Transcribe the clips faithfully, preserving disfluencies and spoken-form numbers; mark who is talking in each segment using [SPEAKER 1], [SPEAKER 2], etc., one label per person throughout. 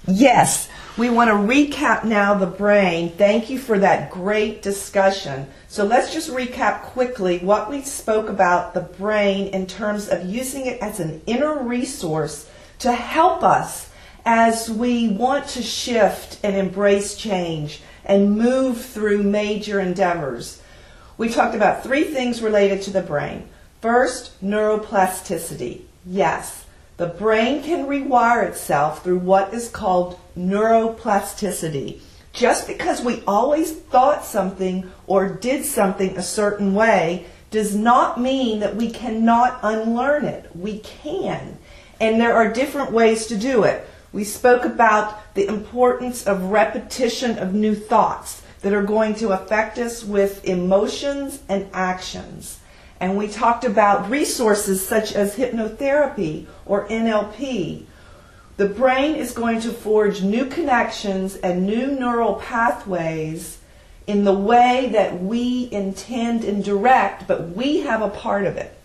[SPEAKER 1] Yes, we want to recap now the brain. Thank you for that great discussion. So let's just recap quickly what we spoke about the brain in terms of using it as an inner resource to help us as we want to shift and embrace change and move through major endeavors. We talked about three things related to the brain. First, neuroplasticity. Yes, the brain can rewire itself through what is called neuroplasticity. Just because we always thought something or did something a certain way does not mean that we cannot unlearn it. We can. And there are different ways to do it. We spoke about the importance of repetition of new thoughts that are going to affect us with emotions and actions. And we talked about resources such as hypnotherapy or N L P. The brain is going to forge new connections and new neural pathways in the way that we intend and direct, but we have a part of it.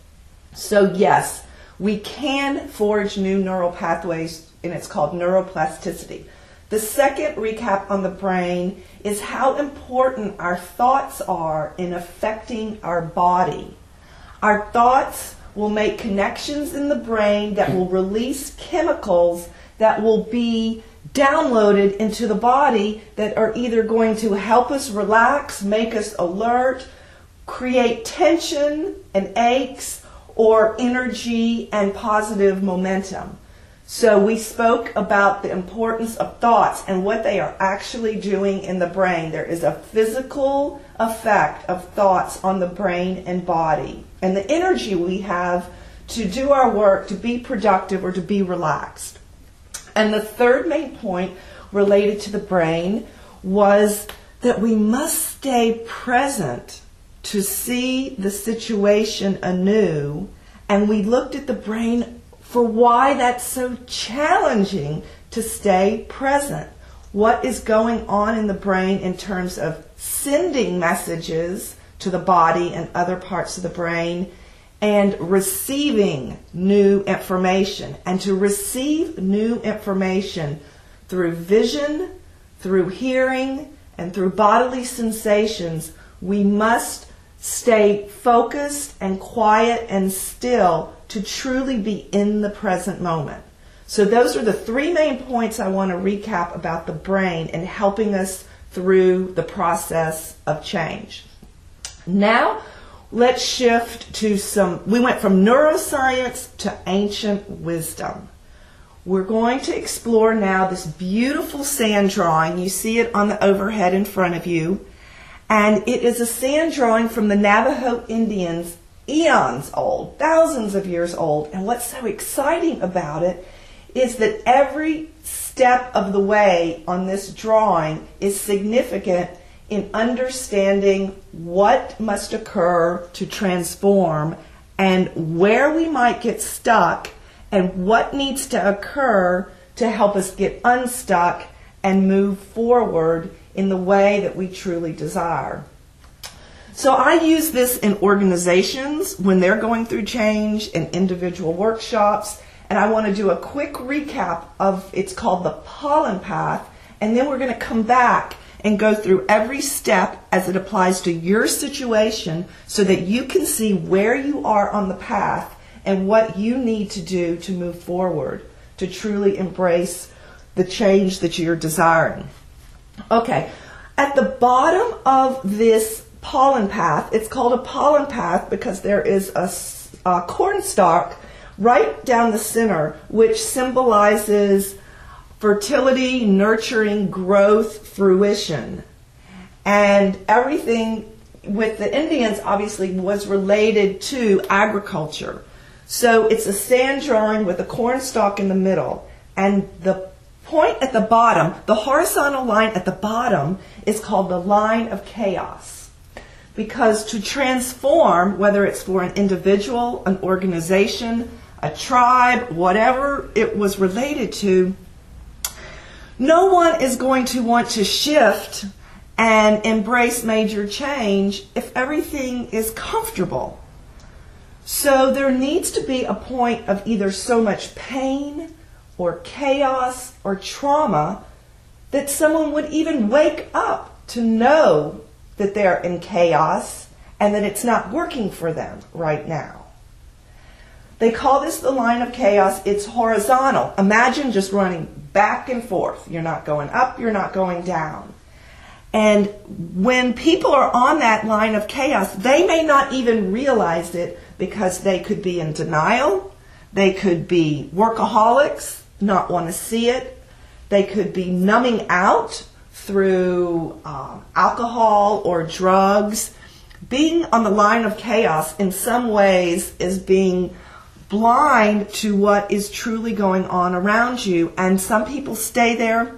[SPEAKER 1] So yes, we can forge new neural pathways, and it's called neuroplasticity. The second recap on the brain is how important our thoughts are in affecting our body. Our thoughts will make connections in the brain that will release chemicals that will be downloaded into the body that are either going to help us relax, make us alert, create tension and aches, or energy and positive momentum. So we spoke about the importance of thoughts and what they are actually doing in the brain. There is a physical effect of thoughts on the brain and body, and the energy we have to do our work, to be productive, or to be relaxed. And the third main point related to the brain was that we must stay present to see the situation anew. And we looked at the brain for why that's so challenging to stay present. What is going on in the brain in terms of sending messages to the body and other parts of the brain, and receiving new information. And to receive new information through vision, through hearing, and through bodily sensations, we must stay focused and quiet and still to truly be in the present moment. So those are the three main points I want to recap about the brain and helping us through the process of change. Now, let's shift to some, we went from neuroscience to ancient wisdom. We're going to explore now this beautiful sand drawing. You see it on the overhead in front of you. And it is a sand drawing from the Navajo Indians, eons old, thousands of years old. And what's so exciting about it is that every step of the way on this drawing is significant in understanding what must occur to transform and where we might get stuck and what needs to occur to help us get unstuck and move forward in the way that we truly desire. So I use this in organizations when they're going through change, in individual workshops, and I want to do a quick recap of, it's called the pollen path, and then we're going to come back and go through every step as it applies to your situation so that you can see where you are on the path and what you need to do to move forward, to truly embrace the change that you're desiring. Okay, at the bottom of this pollen path, it's called a pollen path because there is a, a cornstalk right down the center which symbolizes fertility, nurturing, growth, fruition. And everything with the Indians obviously was related to agriculture. So it's a sand drawing with a cornstalk in the middle. And the point at the bottom, the horizontal line at the bottom, is called the line of chaos. Because to transform, whether it's for an individual, an organization, a tribe, whatever it was related to, no one is going to want to shift and embrace major change if everything is comfortable. So there needs to be a point of either so much pain or chaos or trauma that someone would even wake up to know that they're in chaos and that it's not working for them right now. They call this the line of chaos. It's horizontal. Imagine just running back and forth. You're not going up, you're not going down. And when people are on that line of chaos, they may not even realize it because they could be in denial. They could be workaholics, not want to see it. They could be numbing out through um, alcohol or drugs. Being on the line of chaos in some ways is being blind to what is truly going on around you. And some people stay there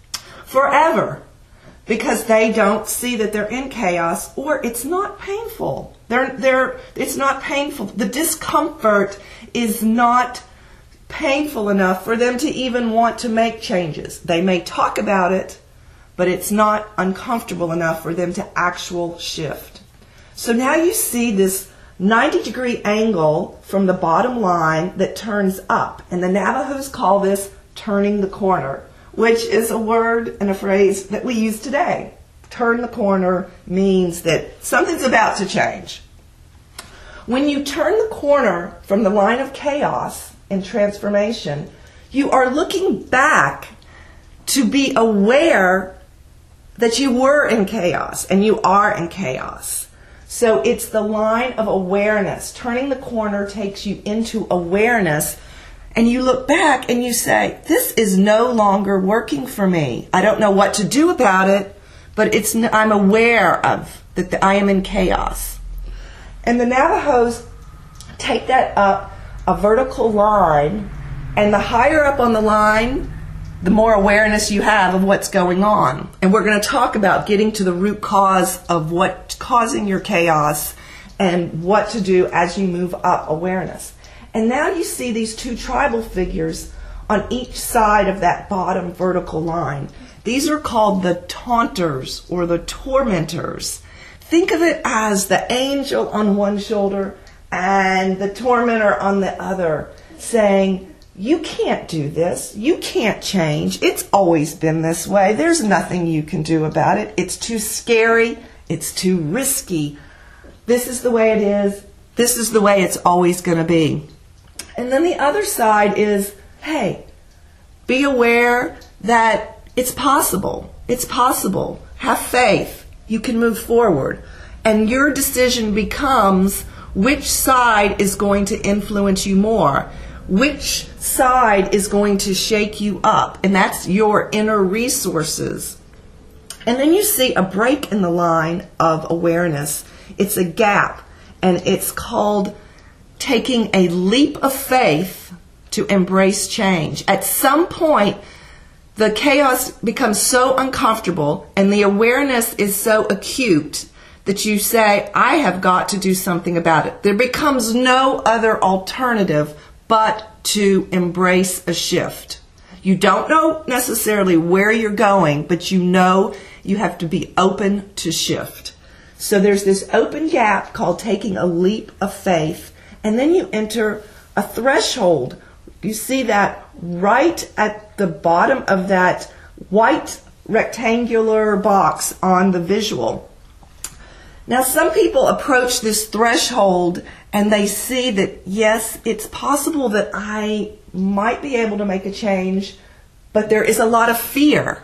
[SPEAKER 1] forever, because they don't see that they're in chaos, or it's not painful. They're, they're, it's not painful. The discomfort is not painful enough for them to even want to make changes. They may talk about it, but it's not uncomfortable enough for them to actual shift. So now you see this ninety degree angle from the bottom line that turns up. And the Navajos call this turning the corner, which is a word and a phrase that we use today. Turn the corner means that something's about to change. When you turn the corner from the line of chaos and transformation, you are looking back to be aware that you were in chaos and you are in chaos. So it's the line of awareness. Turning the corner takes you into awareness. And you look back and you say, this is no longer working for me. I don't know what to do about it, but it's, I'm aware of that I am in chaos. And the Navajos take that up a vertical line, and the higher up on the line, the more awareness you have of what's going on. And we're going to talk about getting to the root cause of what's causing your chaos and what to do as you move up awareness. And now you see these two tribal figures on each side of that bottom vertical line. These are called the taunters or the tormentors. Think of it as the angel on one shoulder and the tormentor on the other, saying, you can't do this. You can't change. It's always been this way. There's nothing you can do about it. It's too scary. It's too risky. This is the way it is. This is the way it's always going to be. And then the other side is, hey, be aware that it's possible. It's possible. Have faith. You can move forward. And your decision becomes which side is going to influence you more. Which side is going to shake you up. And that's your inner resources. And then you see a break in the line of awareness. It's a gap. And it's called taking a leap of faith to embrace change. At some point, the chaos becomes so uncomfortable and the awareness is so acute that you say, I have got to do something about it. There becomes no other alternative but to embrace a shift. You don't know necessarily where you're going, but you know you have to be open to shift. So there's this open gap called taking a leap of faith. And then you enter a threshold. You see that right at the bottom of that white rectangular box on the visual. Now, some people approach this threshold and they see that, yes, it's possible that I might be able to make a change, but there is a lot of fear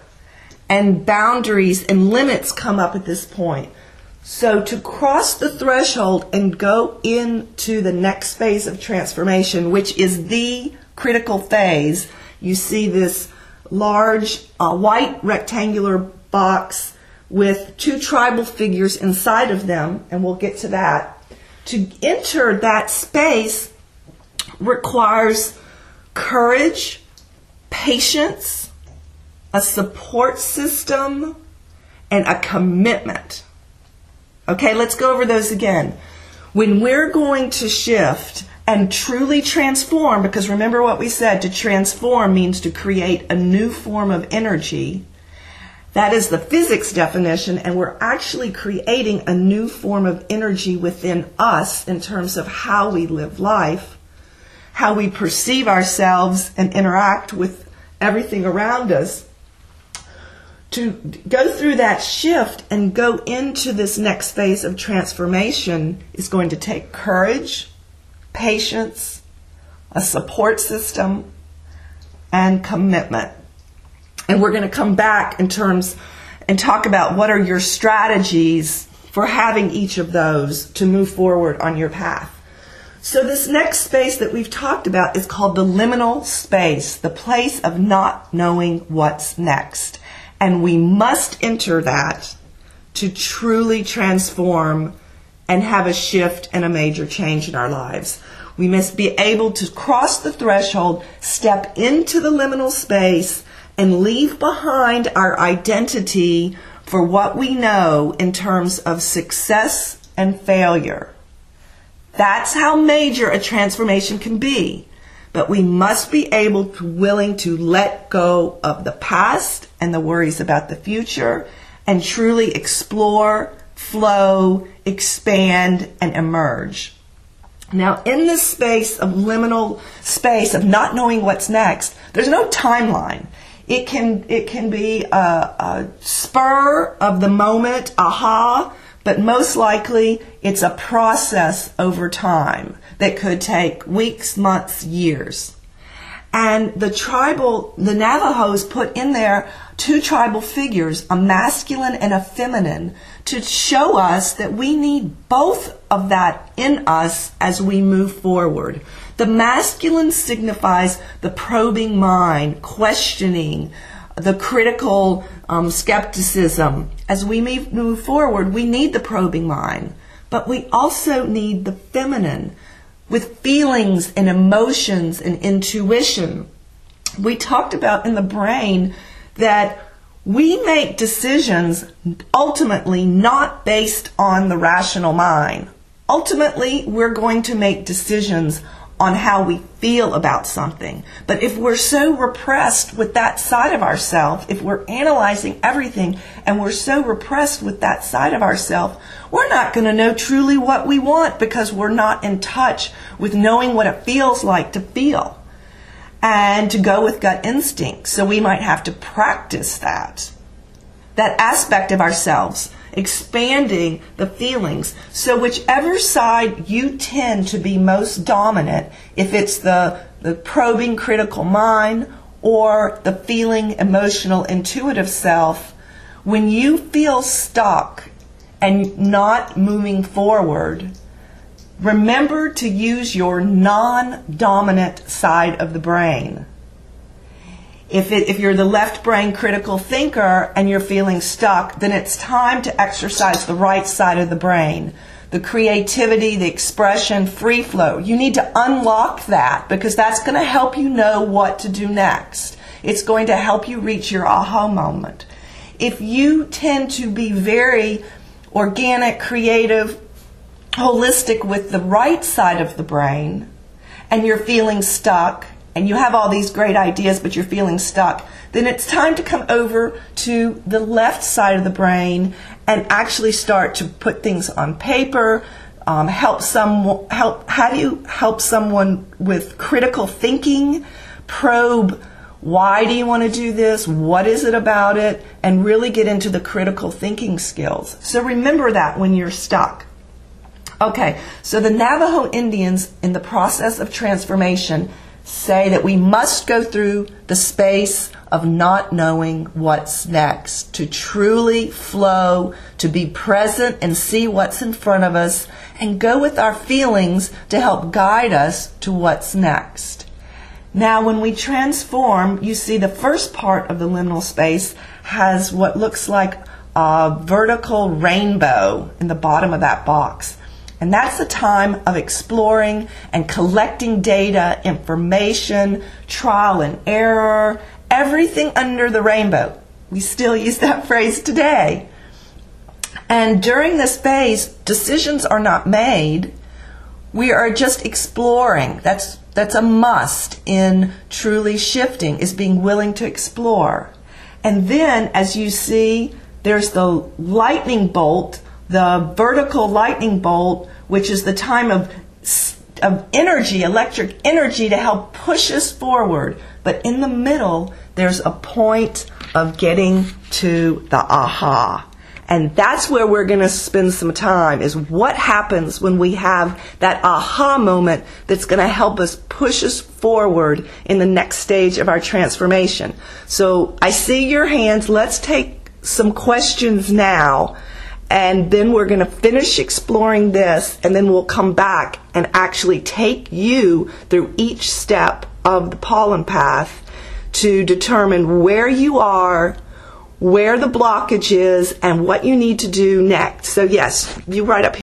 [SPEAKER 1] and boundaries and limits come up at this point. So to cross the threshold and go into the next phase of transformation, which is the critical phase, you see this large uh, white rectangular box with two tribal figures inside of them, and we'll get to that. To enter that space requires courage, patience, a support system, and a commitment. Okay, let's go over those again. When we're going to shift and truly transform, because remember what we said, to transform means to create a new form of energy. That is the physics definition, and we're actually creating a new form of energy within us in terms of how we live life. how we perceive ourselves and interact with everything around us, to go through that shift and go into this next phase of transformation is going to take courage, patience, a support system, and commitment. And we're going to come back in terms and talk about what are your strategies for having each of those to move forward on your path. So this next space that we've talked about is called the liminal space, the place of not knowing what's next. And we must enter that to truly transform and have a shift and a major change in our lives. We must be able to cross the threshold, step into the liminal space, and leave behind our identity for what we know in terms of success and failure. That's how major a transformation can be. But we must be able to, willing to let go of the past and the worries about the future and truly explore, flow, expand, and emerge. Now, in this space of liminal space of not knowing what's next, there's no timeline. It can it can be a, a spur of the moment, aha, but most likely it's a process over time that could take weeks, months, years. And the tribal, the Navajos put in there two tribal figures, a masculine and a feminine, to show us that we need both of that in us as we move forward. The masculine signifies the probing mind, questioning, the critical um, skepticism. As we move forward, we need the probing mind, but we also need the feminine with feelings and emotions and intuition. We talked about in the brain that we make decisions ultimately not based on the rational mind. Ultimately, we're going to make decisions on how we feel about something. But if we're so repressed with that side of ourselves, if we're analyzing everything and we're so repressed with that side of ourselves, we're not going to know truly what we want because we're not in touch with knowing what it feels like to feel and to go with gut instinct. So we might have to practice that, that aspect of ourselves, expanding the feelings. So whichever side you tend to be most dominant, if it's the, the probing critical mind or the feeling emotional intuitive self, when you feel stuck and not moving forward, remember to use your non-dominant side of the brain. If, it, if you're the left brain critical thinker and you're feeling stuck, then it's time to exercise the right side of the brain. The creativity, the expression, free flow. You need to unlock that because that's going to help you know what to do next. It's going to help you reach your aha moment. If you tend to be very organic, creative, holistic with the right side of the brain and you're feeling stuck, and you have all these great ideas, but you're feeling stuck, then it's time to come over to the left side of the brain and actually start to put things on paper, um, help some, help, how do you help someone with critical thinking, probe, why do you want to do this, what is it about it, and really get into the critical thinking skills. So remember that when you're stuck. Okay, so the Navajo Indians in the process of transformation say that we must go through the space of not knowing what's next, to truly flow, to be present and see what's in front of us, and go with our feelings to help guide us to what's next. Now, when we transform, you see the first part of the liminal space has what looks like a vertical rainbow in the bottom of that box. And that's the time of exploring and collecting data, information, trial and error, everything under the rainbow. We still use that phrase today. And during this phase, decisions are not made. We are just exploring. That's, that's a must in truly shifting, is being willing to explore. And then, as you see, there's the lightning bolt, the vertical lightning bolt, which is the time of of energy, electric energy, to help push us forward. But in the middle, there's a point of getting to the aha. And that's where we're going to spend some time, is what happens when we have that aha moment that's going to help us push us forward in the next stage of our transformation. So I see your hands. Let's take some questions now, and then we're going to finish exploring this, and then we'll come back and actually take you through each step of the pollen path to determine where you are, where the blockage is, and what you need to do next. So yes, you right up here.